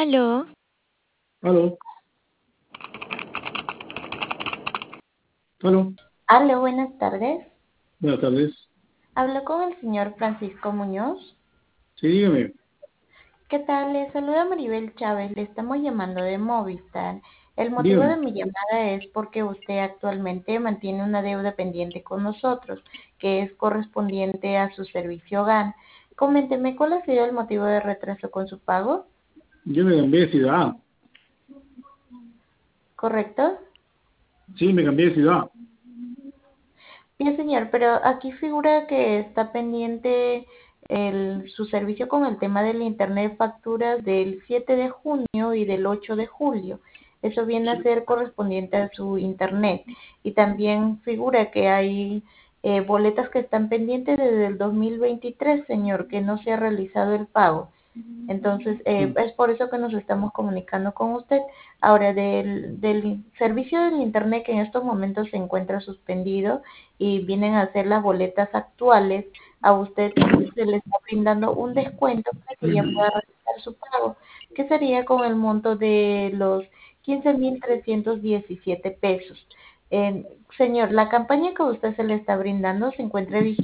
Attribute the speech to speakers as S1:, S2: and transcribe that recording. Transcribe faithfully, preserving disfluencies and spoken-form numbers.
S1: Aló,
S2: Aló, aló,
S3: Aló, buenas tardes.
S2: buenas tardes.
S3: Hablo con el señor Francisco Muñoz.
S2: Sí, dígame,
S3: ¿Qué tal? Le saluda Maribel Chávez. Le estamos llamando de Movistar. El motivo de
S2: dígame.
S3: mi llamada es porque usted actualmente mantiene una deuda pendiente con nosotros, que es correspondiente a su servicio hogar. Coménteme, ¿cuál ha sido el motivo de retraso con su pago?
S2: Yo me cambié de ciudad.
S3: ¿Correcto?
S2: Sí, me cambié de ciudad.
S3: Bien, señor, pero aquí figura que está pendiente el, su servicio con el tema del Internet facturas del siete de junio y del ocho de julio. Eso viene a
S2: Sí,
S3: ser correspondiente a su Internet. Y también figura que hay eh, boletas que están pendientes desde el dos mil veintitrés, señor, que no se ha realizado el pago. Entonces, eh,
S2: sí.
S3: es por eso que nos estamos comunicando con usted. Ahora, del, del servicio del Internet que en estos momentos se encuentra suspendido y vienen a ser las boletas actuales, a usted se le está brindando un descuento para que ya pueda realizar su pago, que sería con el monto de los quince mil trescientos diecisiete pesos. Eh, señor, la campaña que a usted se le está brindando se encuentra vigente